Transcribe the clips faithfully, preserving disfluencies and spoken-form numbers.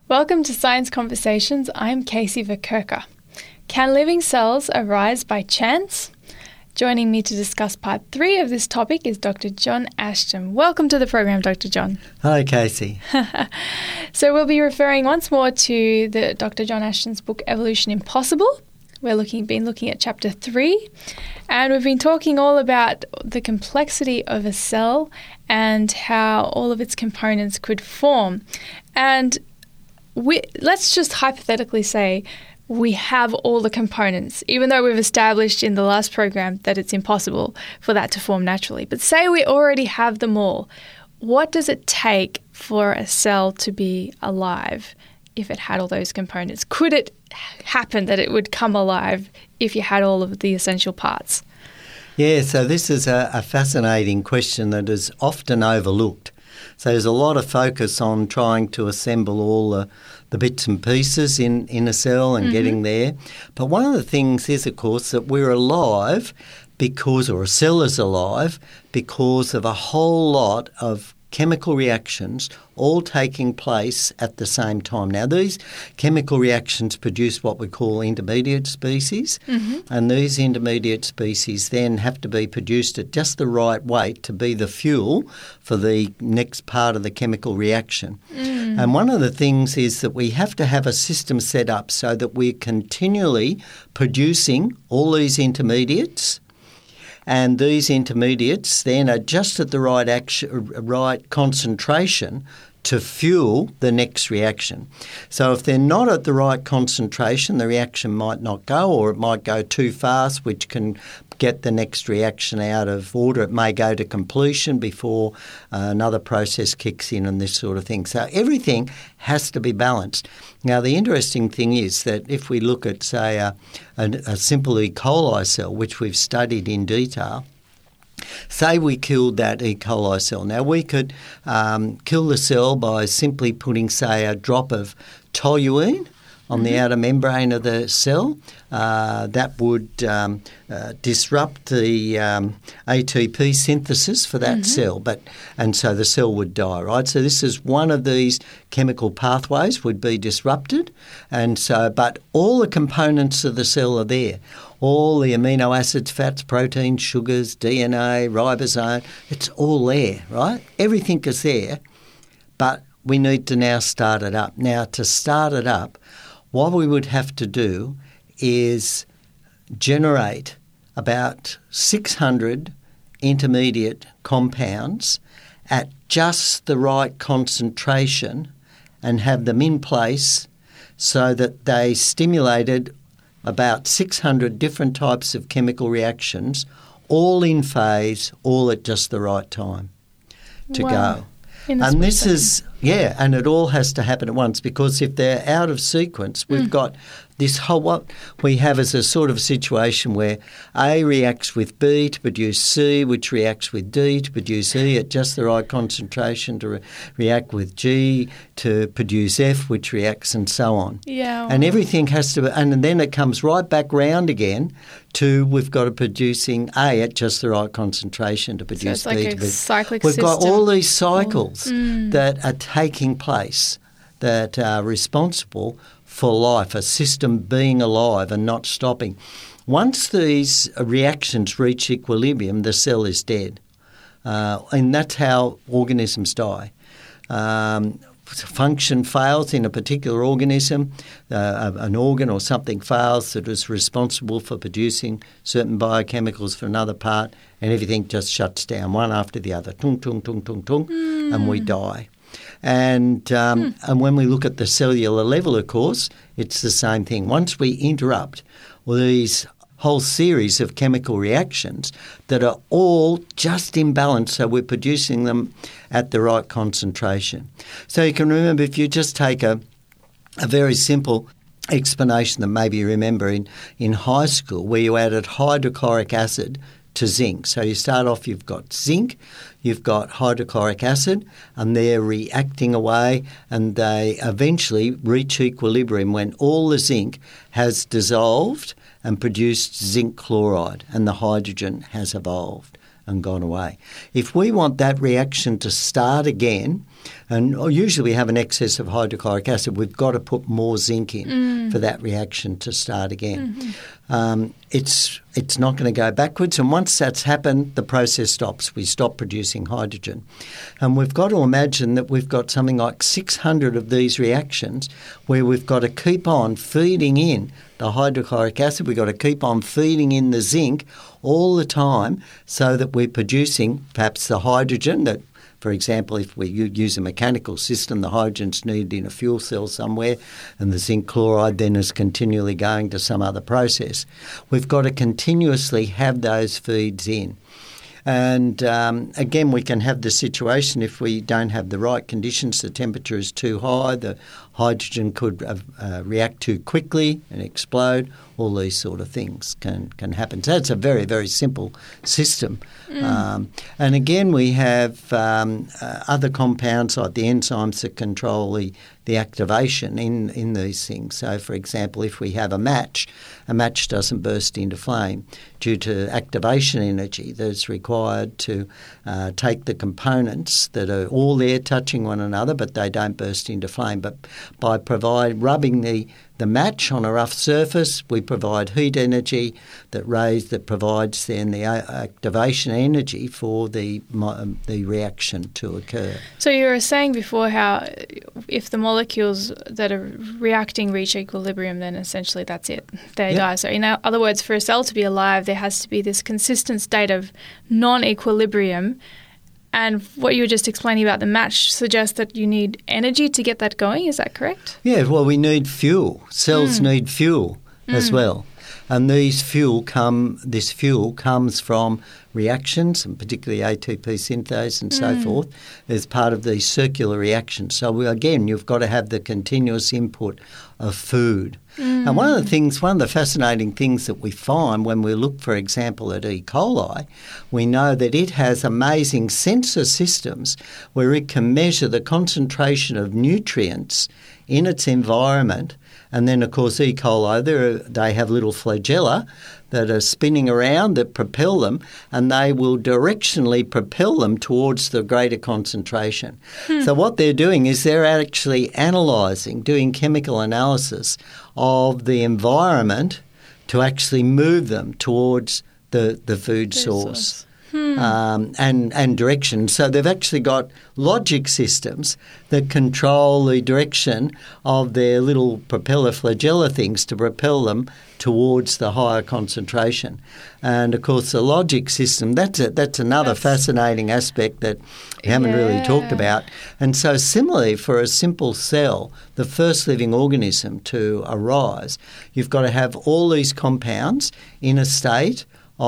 Welcome to Science Conversations. I'm Casey Verkerker. Can living cells arise by chance? Joining me to discuss part three of this topic is Doctor John Ashton. Welcome to the program, Doctor John. Hi, Casey. So we'll be referring once more to the Doctor John Ashton's book, Evolution Impossible. We're looking, been looking at chapter three, and we've been talking all about the complexity of a cell and how all of its components could form. And we, let's just hypothetically say we have all the components, even though we've established in the last program that it's impossible for that to form naturally. But say we already have them all. What does it take for a cell to be alive if it had all those components? Could it happen that it would come alive if you had all of the essential parts? Yeah, so this is a, a fascinating question that is often overlooked. So there's a lot of focus on trying to assemble all the, the bits and pieces in, in a cell and mm-hmm. getting there. But one of the things is, of course, that we're alive because, or a cell is alive because of a whole lot of chemical reactions all taking place at the same time. Now, these chemical reactions produce what we call intermediate species, mm-hmm. and these intermediate species then have to be produced at just the right weight to be the fuel for the next part of the chemical reaction. Mm. And one of the things is that we have to have a system set up so that we're continually producing all these intermediates. And these intermediates then are just at the right action, right concentration to fuel the next reaction. So if they're not at the right concentration, the reaction might not go, or it might go too fast, which can get the next reaction out of order. It may go to completion before uh, another process kicks in and this sort of thing. So everything has to be balanced. Now, the interesting thing is that if we look at, say, a, a, a simple E. coli cell, which we've studied in detail, say we killed that E. coli cell. Now, we could um, kill the cell by simply putting, say, a drop of toluene on the outer membrane of the cell. Uh, that would um, uh, disrupt the um, A T P synthesis for that mm-hmm. cell, but and so the cell would die, right? So this is one of these chemical pathways would be disrupted, and so but all the components of the cell are there. All the amino acids, fats, proteins, sugars, D N A, ribosome, it's all there, right? Everything is there, but we need to now start it up. Now, to start it up, what we would have to do is generate about six hundred intermediate compounds at just the right concentration and have them in place so that they stimulated about six hundred different types of chemical reactions, all in phase, all at just the right time to wow. go. And this is, yeah, and it all has to happen at once, because if they're out of sequence, we've mm. got this whole, what we have is a sort of situation where A reacts with B to produce C, which reacts with D to produce E at just the right concentration to re- react with G to produce F, which reacts, and so on. Yeah. Well. And everything has to, and then it comes right back round again to we've got to producing A at just the right concentration to produce so it's B. like to a cyclic We've system. got all these cycles oh. mm. that are taking place that are responsible for life, a system being alive and not stopping. Once these reactions reach equilibrium, the cell is dead. Uh, and that's how organisms die. Um, function fails in a particular organism, uh, an organ or something fails that is responsible for producing certain biochemicals for another part, and everything just shuts down, one after the other, tung, tung, tung, tung, tung, mm. and we die. And um, hmm. and when we look at the cellular level, of course, it's the same thing. Once we interrupt these whole series of chemical reactions that are all just in balance, so we're producing them at the right concentration. So you can remember, if you just take a, a very simple explanation that maybe you remember in, in high school, where you added hydrochloric acid to zinc. So you start off, you've got zinc, you've got hydrochloric acid, and they're reacting away, and they eventually reach equilibrium when all the zinc has dissolved and produced zinc chloride, and the hydrogen has evolved and gone away. If we want that reaction to start again And usually we have an excess of hydrochloric acid. We've got to put more zinc in mm. for that reaction to start again. Mm-hmm. Um, it's it's not going to go backwards, and once that's happened, the process stops. We stop producing hydrogen. And we've got to imagine that we've got something like six hundred of these reactions where we've got to keep on feeding in the hydrochloric acid, we've got to keep on feeding in the zinc all the time so that we're producing perhaps the hydrogen that, for example, if we use a mechanical system, the hydrogen's needed in a fuel cell somewhere and the zinc chloride then is continually going to some other process. We've got to continuously have those feeds in. And um, again, we can have the situation if we don't have the right conditions, the temperature is too high, the hydrogen could uh, uh, react too quickly and explode. All these sort of things can, can happen. So it's a very, very simple system. Mm. Um, and again, we have um, uh, other compounds like the enzymes that control the, the activation in, in these things. So, for example, if we have a match, a match doesn't burst into flame due to activation energy that's required to uh, take the components that are all there touching one another, but they don't burst into flame. But by provide rubbing the The match on a rough surface, we provide heat energy that raise that provides then the activation energy for the the reaction to occur. So you were saying before how if the molecules that are reacting reach equilibrium, then essentially that's it. They yep. die. So in other words, for a cell to be alive, there has to be this consistent state of non-equilibrium. And what you were just explaining about the match suggests that you need energy to get that going. Is that correct? Yeah, well, we need fuel. Cells mm. need fuel mm. as well. And these fuel come. This fuel comes from reactions, and particularly A T P synthase and so mm. forth, as part of these circular reactions. So, we, again, you've got to have the continuous input of food. Mm. And one of the things, one of the fascinating things that we find when we look, for example, at E. coli, we know that it has amazing sensor systems where it can measure the concentration of nutrients in its environment. And then, of course, E. coli, they have little flagella that are spinning around that propel them, and they will directionally propel them towards the greater concentration. Hmm. So what they're doing is they're actually analysing, doing chemical analysis of the environment to actually move them towards the, the food, food source. source. Hmm. Um, and, and direction. So they've actually got logic systems that control the direction of their little propeller flagella things to propel them towards the higher concentration. And, of course, the logic system, that's a, that's another that's, fascinating aspect that we haven't yeah. really talked about. And so similarly, for a simple cell, the first living organism to arise, you've got to have all these compounds in a state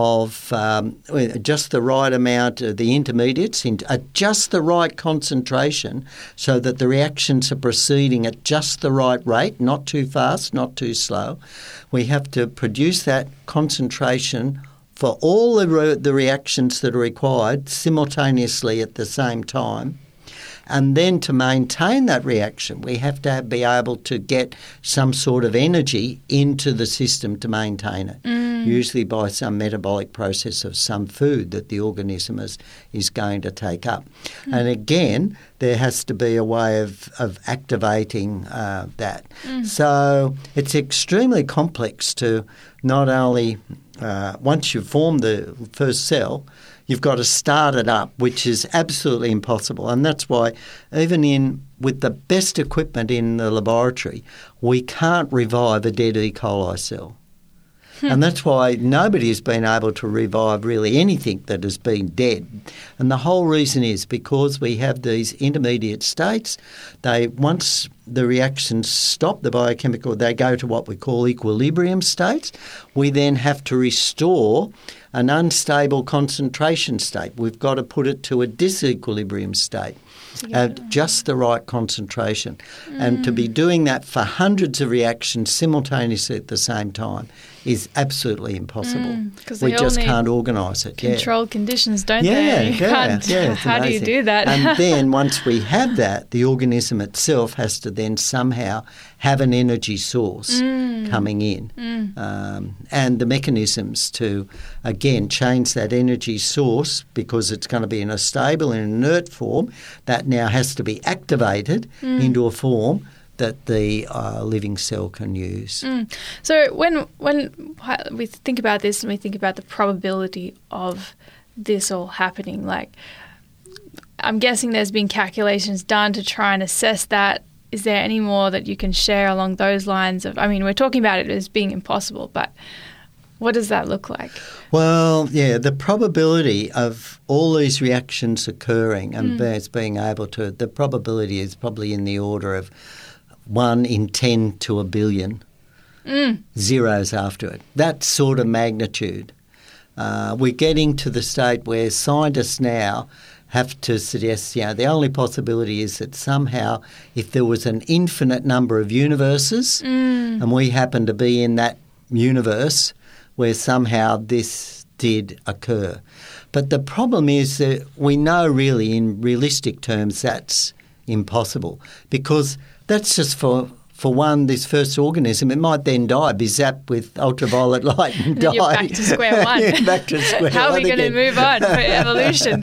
of um, just the right amount of the intermediates in at just the right concentration so that the reactions are proceeding at just the right rate, not too fast, not too slow. We have to produce that concentration for all the, re- the reactions that are required simultaneously at the same time. And then to maintain that reaction, we have to have, be able to get some sort of energy into the system to maintain it, mm. usually by some metabolic process of some food that the organism is, is going to take up. Mm. And again, there has to be a way of, of activating uh, that. Mm. So it's extremely complex to not only, uh, once you've formed the first cell, you've got to start it up, which is absolutely impossible. And that's why even in with the best equipment in the laboratory, we can't revive a dead E. coli cell. Hmm. And that's why nobody has been able to revive really anything that has been dead. And the whole reason is because we have these intermediate states. They once the reactions stop, the biochemical, they go to what we call equilibrium states. We then have to restore an unstable concentration state. We've got to put it to a disequilibrium state at just the right concentration. Mm. And to be doing that for hundreds of reactions simultaneously at the same time is absolutely impossible. Mm, we they just all need can't organise it. Controlled yeah. conditions, don't yeah, they? You yeah, can't, yeah, it's how amazing. do you do that? And then once we have that, the organism itself has to then somehow have an energy source mm. coming in. Mm. Um, and the mechanisms to, again, change that energy source, because it's going to be in a stable and inert form, that now has to be activated mm. into a form that the uh, living cell can use. Mm. So when when we think about this and we think about the probability of this all happening, like, I'm guessing there's been calculations done to try and assess that. Is there any more that you can share along those lines of, I mean, we're talking about it as being impossible, but what does that look like? Well, yeah, the probability of all these reactions occurring and mm. being able to, the probability is probably in the order of one in ten to a billion mm. zeros after it. That sort of magnitude. Uh, we're getting to the state where scientists now have to suggest, you know, the only possibility is that somehow if there was an infinite number of universes mm. and we happen to be in that universe where somehow this did occur. But the problem is that we know really in realistic terms that's impossible, because that's just for... For one, this first organism, it might then die, be zapped with ultraviolet light and die. You're back to square one. yeah, back to square How one are we going to move on for evolution?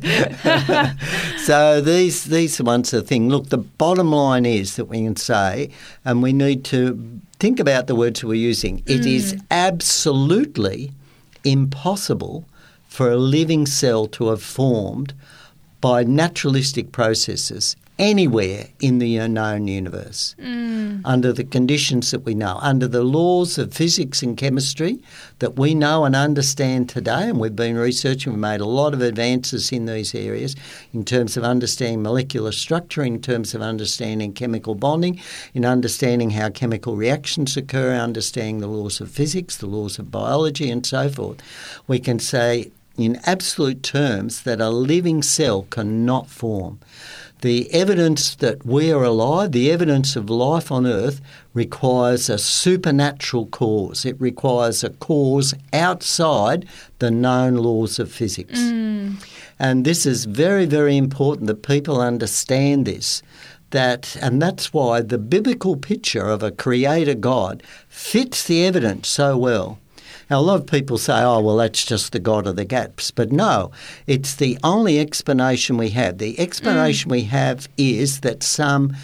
So these these are ones the thing. Look, the bottom line is that we can say, and we need to think about the words we're using. It mm. is absolutely impossible for a living cell to have formed by naturalistic processes anywhere in the known universe, mm. under the conditions that we know, under the laws of physics and chemistry that we know and understand today, and we've been researching, we've made a lot of advances in these areas in terms of understanding molecular structure, in terms of understanding chemical bonding, in understanding how chemical reactions occur, understanding the laws of physics, the laws of biology and so forth. We can say in absolute terms that a living cell cannot form. The evidence that we are alive, the evidence of life on Earth, requires a supernatural cause. It requires a cause outside the known laws of physics. Mm. And this is very, very important that people understand this. That, and that's why the biblical picture of a creator God fits the evidence so well. Now, a lot of people say, oh, well, that's just the God of the gaps. But no, it's the only explanation we have. The explanation mm. we have is that some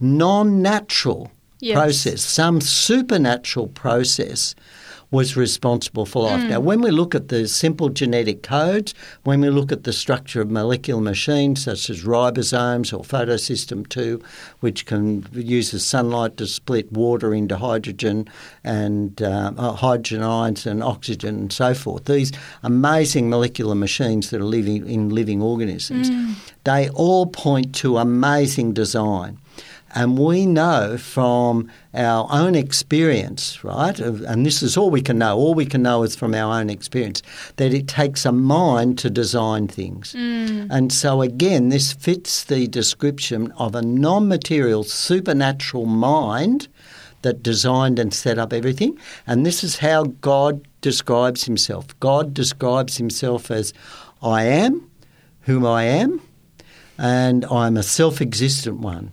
non-natural yes. process, some supernatural process was responsible for life. Mm. Now, when we look at the simple genetic codes, when we look at the structure of molecular machines such as ribosomes or photosystem two, which can uses sunlight to split water into hydrogen and uh, hydrogen ions and oxygen and so forth, these amazing molecular machines that are living in living organisms, mm. they all point to amazing design. And we know from our own experience, right, and this is all we can know, all we can know is from our own experience, that it takes a mind to design things. Mm. And so again, this fits the description of a non-material supernatural mind that designed and set up everything. And this is how God describes himself. God describes himself as, I am whom I am, and I'm a self-existent one.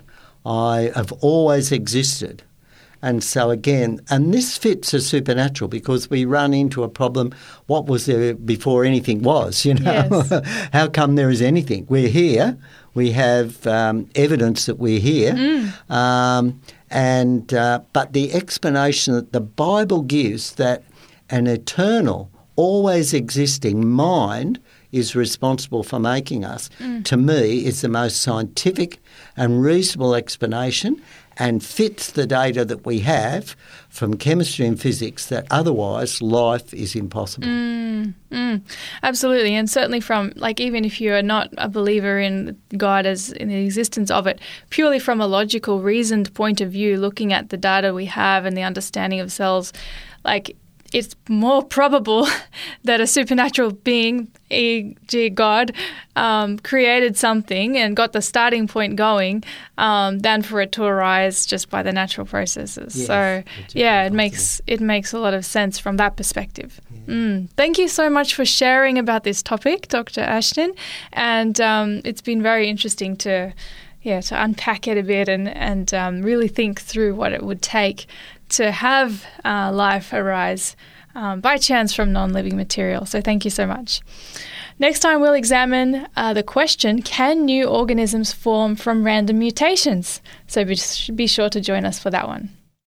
I have always existed. And so again, and this fits as supernatural because we run into a problem, what was there before anything was, you know? Yes. How come there is anything? We're here, we have um, evidence that we're here, mm. um, and uh, but the explanation that the Bible gives that an eternal, always existing mind is responsible for making us, mm. to me is the most scientific and reasonable explanation and fits the data that we have from chemistry and physics that otherwise life is impossible. Mm, mm, absolutely. And certainly from, like, even if you are not a believer in God as in the existence of it, purely from a logical, reasoned point of view, looking at the data we have and the understanding of cells, like, it's more probable that a supernatural being, for example God, um, created something and got the starting point going um, than for it to arise just by the natural processes. Yes, so, yeah, it makes it makes a lot of sense from that perspective. Yeah. Mm. Thank you so much for sharing about this topic, Doctor Ashton, and um, it's been very interesting to, yeah, to unpack it a bit and and um, really think through what it would take to have uh, life arise um, by chance from non-living material. So thank you so much. Next time we'll examine uh, the question, can new organisms form from random mutations? So be, be sure to join us for that one.